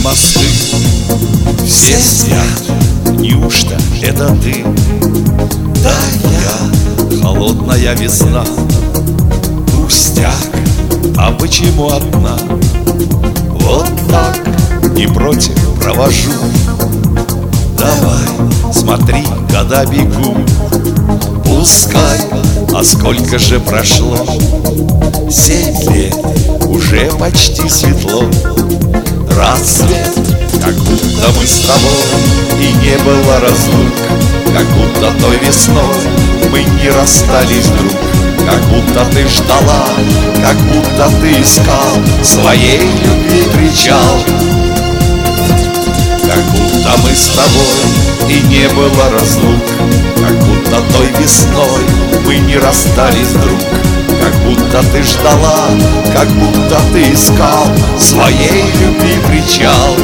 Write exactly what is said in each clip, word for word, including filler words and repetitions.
мосты все снят. Неужто это ты? Да, я. Холодная весна. Пустяк. А почему одна? Вот так. Не против, провожу. Давай. Смотри, года бегут. Пускай. А сколько же прошло? Семь лет. Уже почти светло. Рассвет. Как будто мы с тобой и не было разлук. Как будто той весной мы не расстались вдруг. Как будто ты ждала, как будто ты искал своей любви причал. Как будто мы с тобой и не было разлук. Как будто той весной мы не расстались вдруг. Как будто ты ждала, как будто ты искал своей любви причал.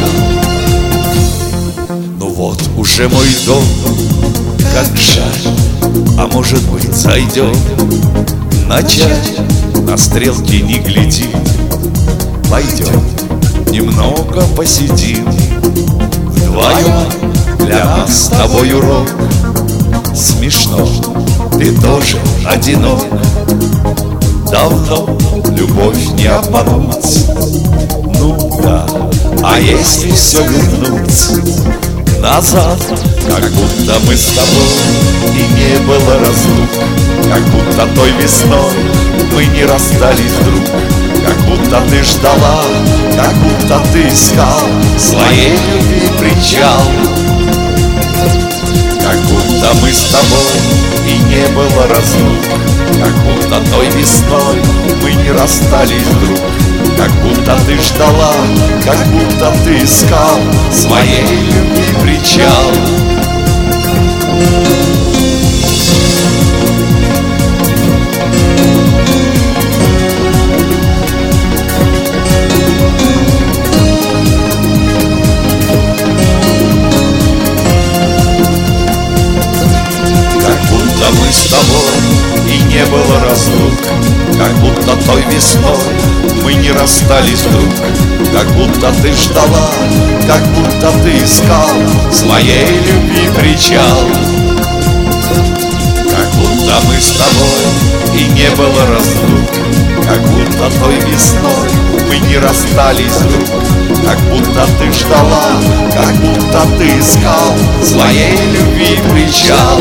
Ну вот уже мой дом, как жаль. А может быть зайдем начать? На стрелки не гляди. Пойдем, немного посидим вдвоем. Для нас с тобой урок. Смешно, ты тоже одинок. Давно любовь не обмануть. Ну да, а если все вернуть назад? Как будто мы с тобой и не было разлук. Как будто той весной мы не расстались вдруг. Как будто ты ждала, как будто ты искал своей любви причал. Как будто мы с тобой и не было разлук. Как будто той весной мы не расстались вдруг. Как будто ты ждала, как будто ты искал своей любви причал. Мы с тобой и не было разлук. Как будто той весной мы не расстались вдруг. Как будто ты ждала, как будто ты искал своей любви причал. Как будто мы с тобой и не было разлук. Как будто той весной мы не расстались вдруг. Как будто ты ждала, как будто ты искал своей любви причал.